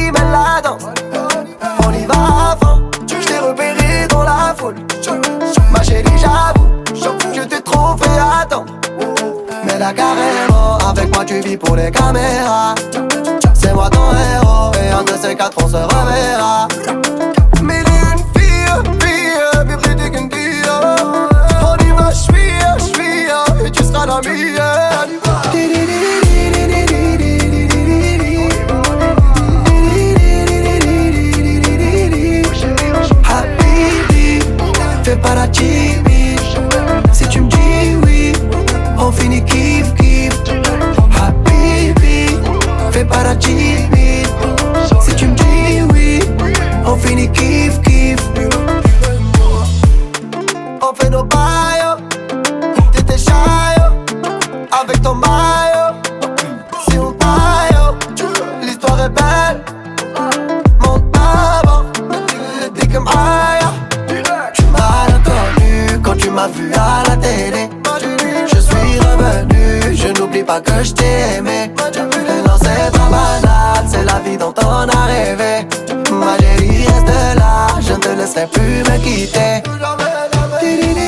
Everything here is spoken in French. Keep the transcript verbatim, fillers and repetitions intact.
qui mène la danse. On y va à fond, je t'ai repéré dans la foule. Ma chérie, j'avoue, je t'ai trop fait attendre. Mais la carrément, avec moi tu vis pour les caméras. C'est moi ton héros, et un de ces quatre on se reverra. Mille et une filles, filles, bien plus qu'une fille. On y va, j'suis, j'suis, et tu seras la mienne. Habibi, fais pas la timide. Si tu me dis oui, on finit kiff kiff. Habibi, fais pas la timide. Si tu me dis oui, on finit kiff kiff. On fait nos bails, t'étais shy avec ton maillot. Si on taille, l'histoire est belle. Monte d'abord, t'es comme Aya. Tu m'as reconnu quand tu m'as vu à la télé. Je suis revenu, je n'oublie pas que je t'ai aimé. Et non c'est pas banal, c'est la vie dont on a rêvé. Ma chérie reste là, je ne te laisserai plus me quitter.